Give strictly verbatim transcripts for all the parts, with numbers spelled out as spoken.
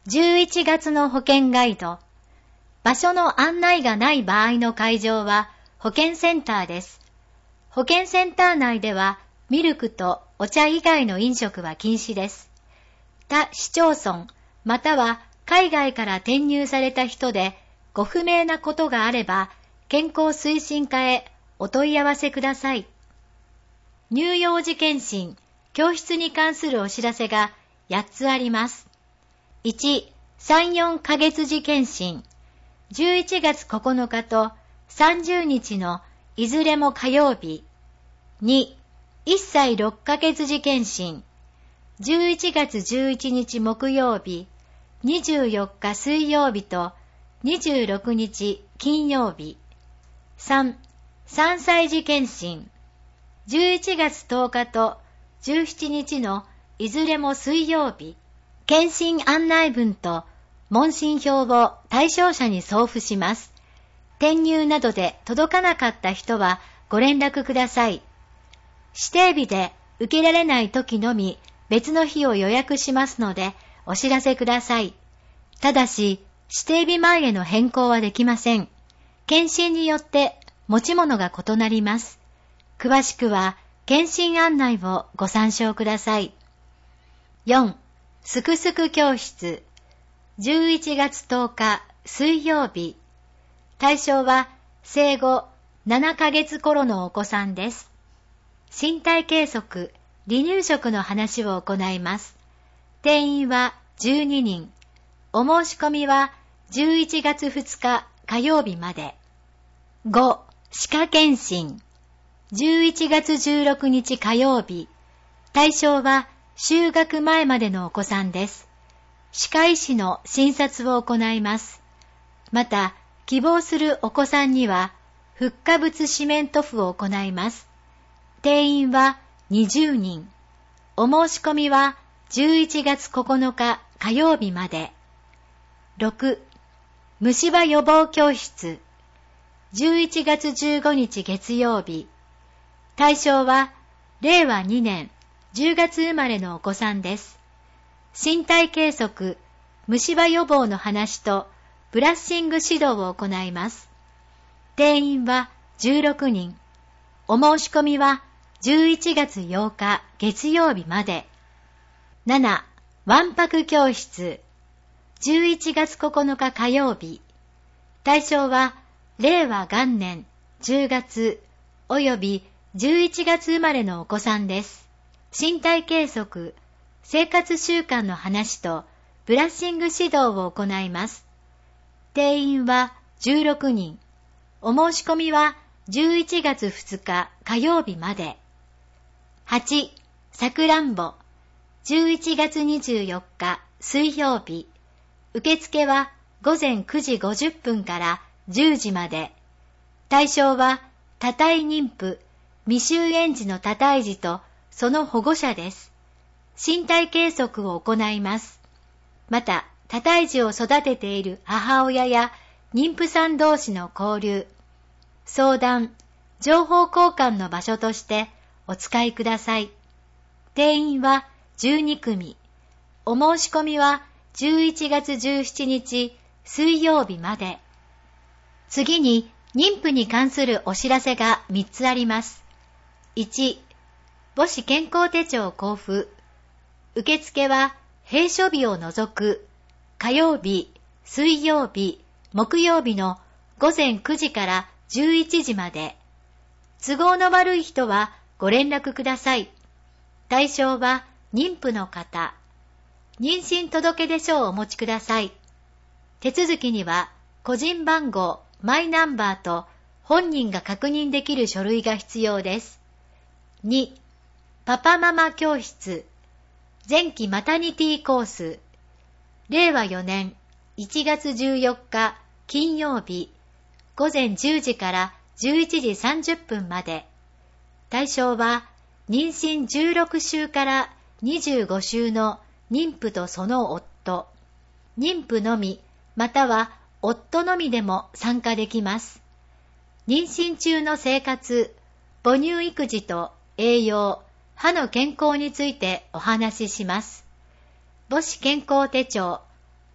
じゅういちがつの保険ガイド。場所の案内がない場合の会場は保健センターです。保健センター内ではミルクとお茶以外の飲食は禁止です。他市町村または海外から転入された人でご不明なことがあれば健康推進課へお問い合わせください。乳幼児健診、教室に関するお知らせがやっつあります。いち、さん、よんかげつ児健診。じゅういちがつここのかとさんじゅうにちのいずれも火曜日。に、いっさいろっかげつ児健診。じゅういちがつじゅういちにち木曜日、にじゅうよっか水曜日とにじゅうろくにち金曜日。さん、さんさい児健診。じゅういちがつとおかとじゅうしちにちのいずれも水曜日。検診案内文と問診票を対象者に送付します。転入などで届かなかった人はご連絡ください。指定日で受けられない時のみ別の日を予約しますのでお知らせください。ただし指定日前への変更はできません。検診によって持ち物が異なります。詳しくは検診案内をご参照ください。よん、すくすく教室。じゅういちがつとおか水曜日。対象は生後ななかげつ頃のお子さんです。身体計測、離乳食の話を行います。定員はじゅうににん。お申し込みはじゅういちがつふつか火曜日まで。ご、歯科検診。じゅういちがつじゅうろくにち火曜日。対象は就学前までのお子さんです。歯科医師の診察を行います。また、希望するお子さんには、フッ化物シメント符を行います。定員はにじゅうにん。お申し込みはじゅういちがつここのか火曜日まで。ろく、虫歯予防教室。じゅういちがつじゅうごにち月曜日。対象は、れいわにねんじゅうがつ生まれのお子さんです。身体計測、虫歯予防の話とブラッシング指導を行います。定員はじゅうろくにん。お申し込みはじゅういちがつようか月曜日まで。なな、わんぱく教室。じゅういちがつここのか火曜日。対象はれいわがんねんじゅうがつおよびじゅういちがつ生まれのお子さんです。身体計測、生活習慣の話とブラッシング指導を行います。定員はじゅうろくにん。お申し込みはじゅういちがつふつか火曜日まで。はち、さくらんぼ。じゅういちがつにじゅうよっか水曜日。受付はごぜんくじごじゅっぷんからじゅうじまで。対象は多胎妊婦、未就園児の多胎児とその保護者です。身体計測を行います。また、多胎児を育てている母親や妊婦さん同士の交流、相談、情報交換の場所としてお使いください。定員はじゅうにくみ。お申し込みはじゅういちがつじゅうしちにち水曜日まで。次に妊婦に関するお知らせがみっつあります。いち、母子健康手帳交付。受付は閉所日を除く火曜日、水曜日、木曜日のごぜんくじからじゅういちじまで。都合の悪い人はご連絡ください。対象は妊婦の方。妊娠届出書をお持ちください。手続きには個人番号、マイナンバーと本人が確認できる書類が必要です。に、パパママ教室。前期マタニティコース。れいわよねんいちがつじゅうよっか金曜日。ごぜんじゅうじからじゅういちじさんじゅっぷんまで。対象は妊娠じゅうろくしゅうからにじゅうごしゅうの妊婦とその夫。妊婦のみ、または夫のみでも参加できます。妊娠中の生活、母乳育児と栄養、歯の健康についてお話しします。母子健康手帳、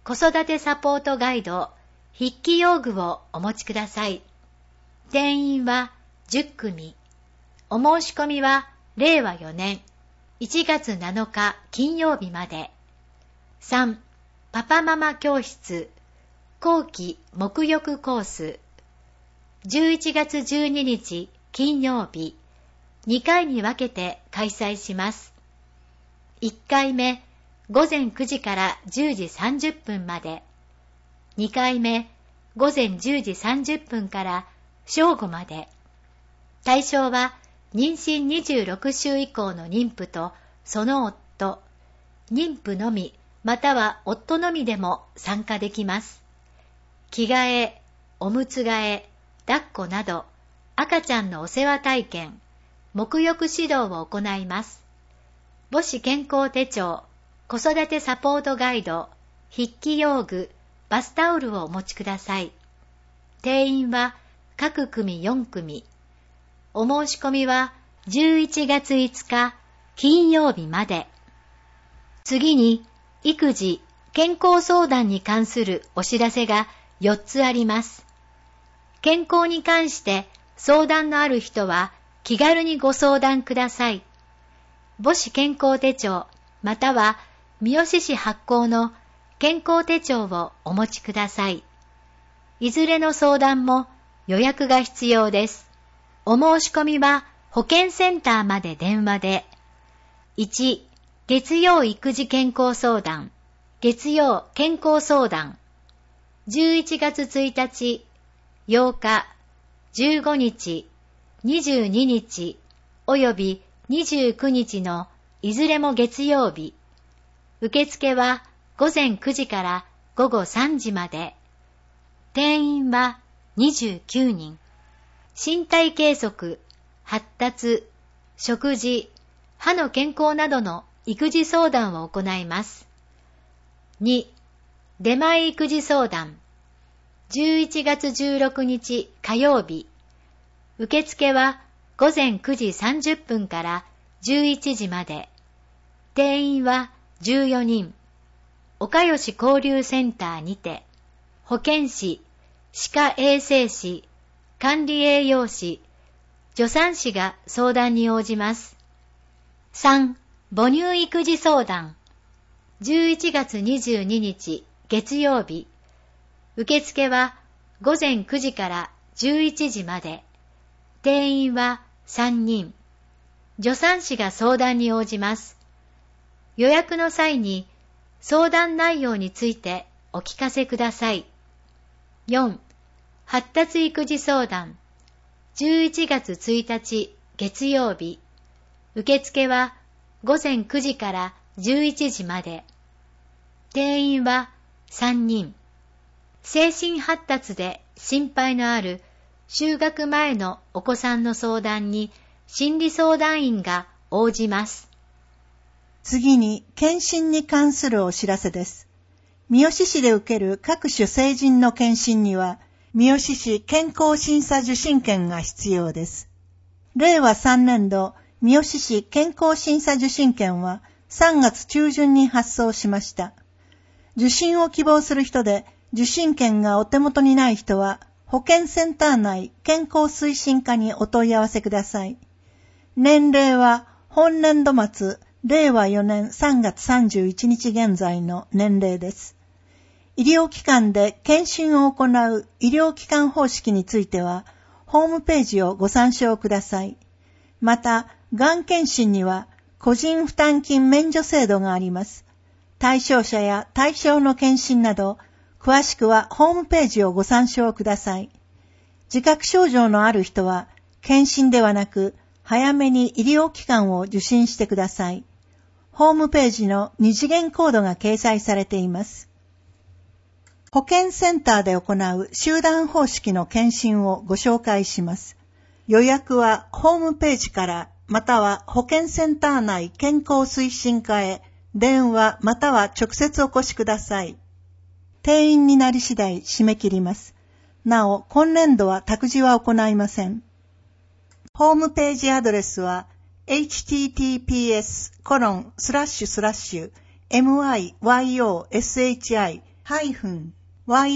子育てサポートガイド、筆記用具をお持ちください。定員はじゅっくみ。お申し込みはれいわよねんいちがつなのか金曜日まで。さん. パパママ教室後期沐浴コースじゅういちがつじゅうににち金曜日にかいに分けて開催します。いっかいめごぜんくじからじゅうじさんじゅっぷんまで、にかいめごぜんじゅうじさんじゅっぷんから正午まで。対象は妊娠にじゅうろくしゅう以降の妊婦とその夫、妊婦のみまたは夫のみでも参加できます。着替え、おむつ替え、抱っこなど赤ちゃんのお世話体験、沐浴指導を行います。母子健康手帳、子育てサポートガイド、筆記用具、バスタオルをお持ちください。定員は各組よんくみ。お申し込みはじゅういちがついつか金曜日まで。次に育児・健康相談に関するお知らせがよっつあります。健康に関して相談のある人は気軽にご相談ください。母子健康手帳または三好市発行の健康手帳をお持ちください。いずれの相談も予約が必要です。お申し込みは保健センターまで電話で。いち. 月曜育児健康相談、月曜健康相談。じゅういちがつついたち、ようか、じゅうごにち、にじゅうににち、およびにじゅうくにちのいずれも月曜日。受付はごぜんくじからごごさんじまで。定員はにじゅうきゅうにん。身体計測、発達、食事、歯の健康などの育児相談を行います。に. 出前育児相談。じゅういちがつじゅうろくにち火曜日。受付はごぜんくじさんじゅっぷんからじゅういちじまで。定員はじゅうよにん。岡吉交流センターにて、保健師、歯科衛生士、管理栄養士、助産師が相談に応じます。さん. 母乳育児相談。じゅういちがつにじゅうににち月曜日。受付はごぜんくじからじゅういちじまで。定員はさんにん。助産師が相談に応じます。予約の際に相談内容についてお聞かせください。よん. 発達育児相談。じゅういちがつついたち月曜日。受付はごぜんくじからじゅういちじまで。定員はさんにん。精神発達で心配のある就学前のお子さんの相談に心理相談員が応じます。 次に検診に関するお知らせです。三好市で受ける各種成人の検診には三好市健康審査受診券が必要です。れいわさんねんど三好市健康審査受診券はさんがつちゅうじゅんに発送しました。受診を希望する人で受診券がお手元にない人は保健センター内健康推進課にお問い合わせください。年齢は本年度末れいわよねんさんがつさんじゅういちにち現在の年齢です。医療機関で検診を行う医療機関方式についてはホームページをご参照ください。また、がん検診には個人負担金免除制度があります。対象者や対象の検診など、詳しくはホームページをご参照ください。自覚症状のある人は、検診ではなく、早めに医療機関を受診してください。ホームページの二次元コードが掲載されています。保健センターで行う集団方式の検診をご紹介します。予約はホームページからまたは保健センター内健康推進課へ電話または直接お越しください。定員になり次第締め切ります。なお、今年度は託児は行いません。ホームページアドレスは エイチティーティーピーエスコロンスラッシュスラッシュエムアイワイオーエスエイチアイハイフン ヨ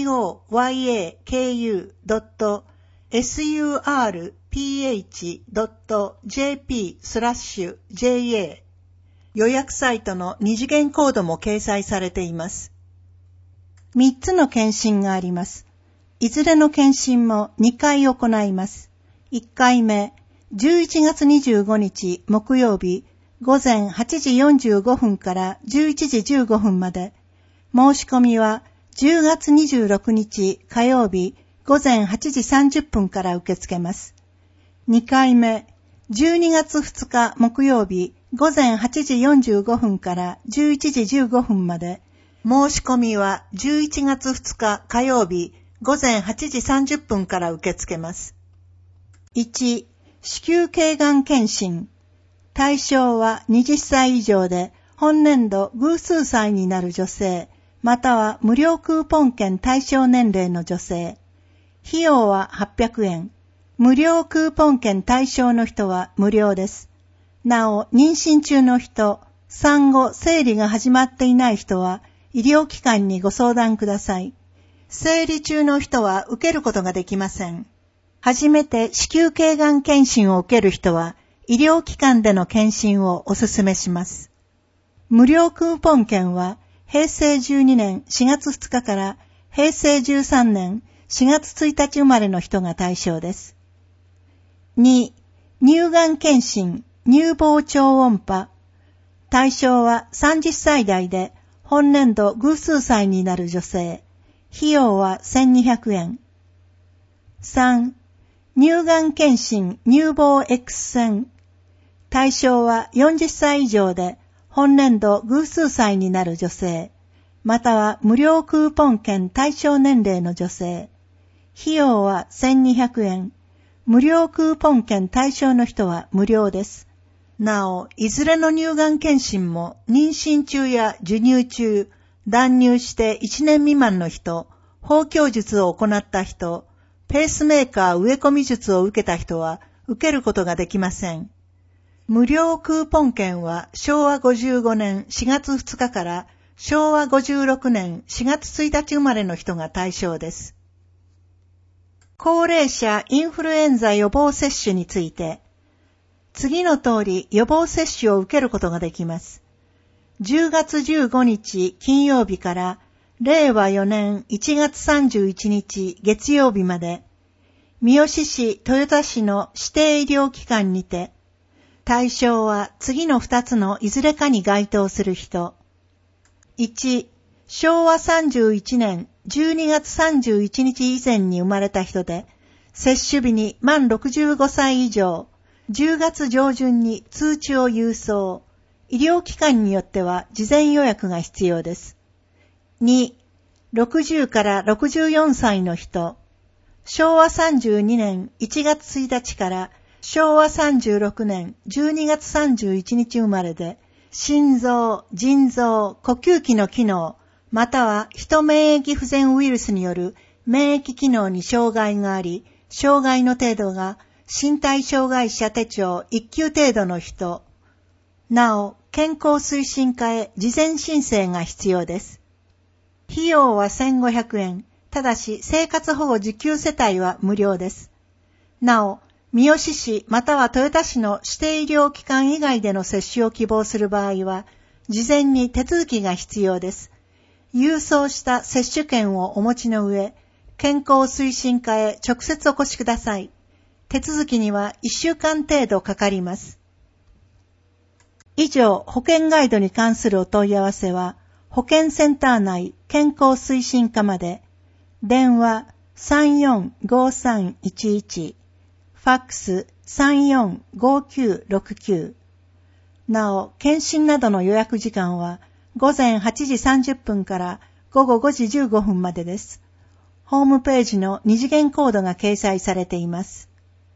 ーヤク ドット スーアールピーエイチ ドット ジェーピー スラッシュ ジェーエー 予約サイトの二次元コードも掲載されています。三つの検診があります。いずれの検診もにかい行います。いっかいめ、じゅういちがつにじゅうごにち木曜日午前はちじよんじゅうごふんからじゅういちじじゅうごふんまで。申し込みはじゅうがつにじゅうろくにち火曜日午前はちじさんじゅっぷんから受け付けます。にかいめ、じゅうにがつふつか木曜日午前はちじよんじゅうごふんからじゅういちじじゅうごふんまで。申し込みはじゅういちがつふつか火曜日午前はちじさんじゅっぷんから受け付けます。いち、子宮頸がん検診。対象ははたち以上で本年度偶数歳になる女性、または無料クーポン券対象年齢の女性。費用ははっぴゃくえん。無料クーポン券対象の人は無料です。なお、妊娠中の人、産後生理が始まっていない人は医療機関にご相談ください。生理中の人は受けることができません。初めて子宮頸がん検診を受ける人は医療機関での検診をお勧めします。無料クーポン券はへいせいじゅうにねんしがつふつかからへいせいじゅうさんねんしがつついたち生まれの人が対象です。に、乳がん検診、乳房超音波。対象はさんじゅっさい代で本年度偶数歳になる女性。費用はせんにひゃくえん。さん、乳がん検診乳房 X 線。対象はよんじゅっさい以上で本年度偶数歳になる女性、または無料クーポン券対象年齢の女性。費用はせんにひゃくえん。無料クーポン券対象の人は無料です。なお、いずれの乳がん検診も妊娠中や授乳中、断乳していちねん未満の人、包協術を行った人、ペースメーカー植え込み術を受けた人は受けることができません。無料クーポン券はしょうわごじゅうごねんしがつふつかからしょうわごじゅうろくねんしがつついたち生まれの人が対象です。高齢者インフルエンザ予防接種について、次の通り予防接種を受けることができます。じゅうがつじゅうごにち金曜日かられいわよねんいちがつさんじゅういちにち月曜日まで、三好市豊田市の指定医療機関にて、対象は次のふたつのいずれかに該当する人。いち、しょうわさんじゅういちねんじゅうにがつさんじゅういちにち以前に生まれた人で、接種日に満ろくじゅうごさい以上、じゅうがつ上旬に通知を郵送。医療機関によっては事前予約が必要です。に、ろくじゅうからろくじゅうよんさいの人。しょうわさんじゅうにねんいちがつついたちからしょうわさんじゅうろくねんじゅうにがつさんじゅういちにち生まれで、心臓、腎臓、呼吸器の機能、またはヒ免疫不全ウイルスによる免疫機能に障害があり、障害の程度が身体障害者手帳いっきゅう程度の人。なお、健康推進課へ事前申請が必要です。費用はせんごひゃくえん。ただし、生活保護受給世帯は無料です。なお、三好市または豊田市の指定医療機関以外での接種を希望する場合は、事前に手続きが必要です。郵送した接種券をお持ちの上、健康推進課へ直接お越しください。手続きにはいっしゅうかん程度かかります。以上、保険ガイドに関するお問い合わせは、保健センター内健康推進課まで、電話 さんよんごさんいちいち、ファックス さんよんごきゅうろくきゅう。なお、検診などの予約時間はごぜんはちじさんじゅっぷんからごごごじじゅうごふんまでです。ホームページの二次元コードが掲載されています。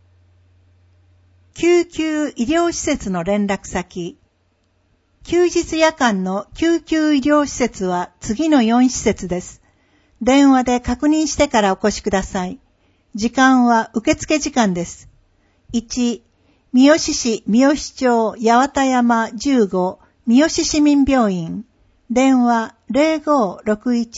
救急医療施設の連絡先。休日夜間の救急医療施設は次のよんしせつです。電話で確認してからお越しください。時間は受付時間です。いち、三好市三好町八幡山じゅうご三好市民病院。電話 ゼロごろくいち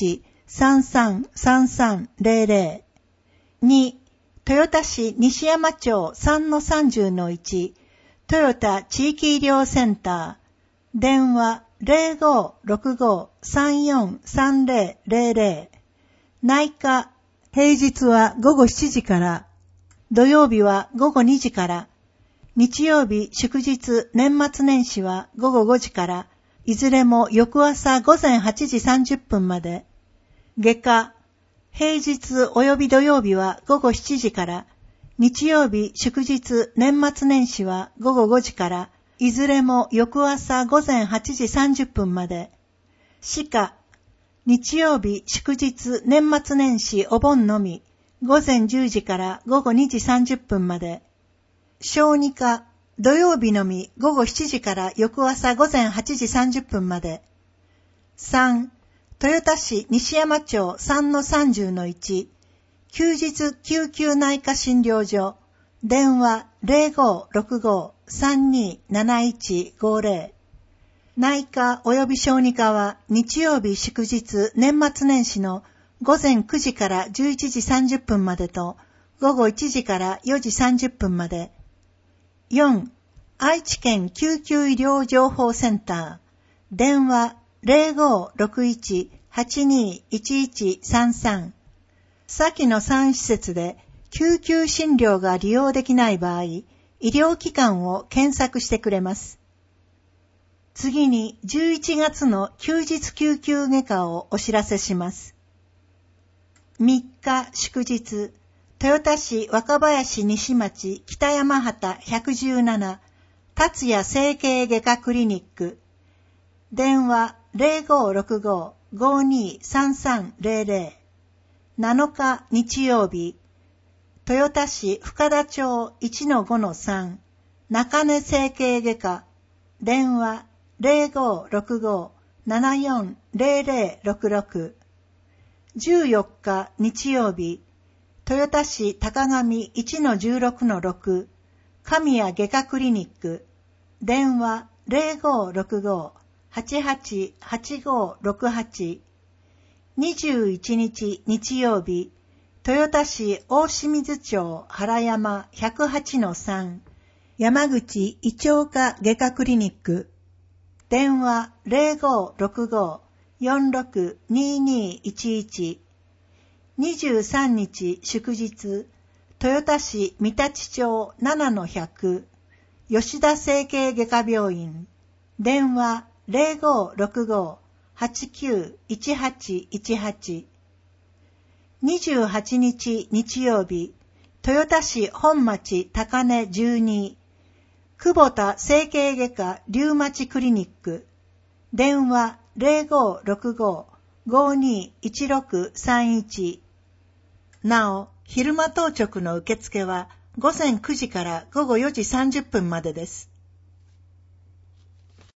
さんさんさんさんゼロゼロ。に、豊田市西山町 さんのさんじゅうのいち、トヨタ地域医療センター、電話 ゼロごろくごさんよんさんゼロゼロゼロ。内科、平日はごごしちじから、土曜日はごごにじから、日曜日祝日年末年始はごごごじから、いずれも翌朝ごぜんはちじさんじゅっぷんまで。外科、平日及び土曜日はごごしちじから、日曜日祝日年末年始はごごごじから、いずれも翌朝ごぜんはちじさんじゅっぷんまで。歯科、日曜日祝日年末年始お盆のみ、ごぜんじゅうじからごごにじさんじゅっぷんまで。小児科、土曜日のみごごしちじから翌朝ごぜんはちじさんじゅっぷんまで。さん、豊田市西山町 さんのさんじゅうのいち、休日救急内科診療所、電話 ゼロごろくごさんになないちごゼロ。内科及び小児科は日曜日祝日年末年始のごぜんくじからじゅういちじさんじゅっぷんまでとごごいちじからよじさんじゅっぷんまで。よん、愛知県救急医療情報センター、電話 ゼロごろくいちはちにいちいちさんさん。先のさん施設で救急診療が利用できない場合、医療機関を検索してくれます。次にじゅういちがつの休日救急外科をお知らせします。みっか祝日、豊田市若林西町北山畑ひゃくじゅうなな、達也整形外科クリニック、電話 ゼロごろくごごにさんさんゼロゼロ。なのか日曜日、豊田市深田町 いちのごのさん、中根整形外科、電話ゼロごろくごななよんゼロゼロろくろく。じゅうよっか日曜日、豊田市高上 いちのじゅうろくのろく、神谷外科クリニック、電話ゼロごろくごはちはちはちごろくはち。にじゅういちにち日曜日、豊田市大清水町原山 ひゃくはちのさん、山口胃腸科外科クリニック、電話ゼロごろくごよんろくににいちいち。にじゅうさんにち祝日、豊田市三立町ななのひゃく、吉田整形外科病院、電話ゼロごろくごはちきゅういちはちいちはち。にじゅうはちにち日曜日、豊田市本町高根じゅうに、久保田整形外科リュウマチクリニック、電話ゼロごろくごごにいちろくさんいち。なお、昼間当直の受付はごぜんくじからごごよじさんじゅっぷんまでです。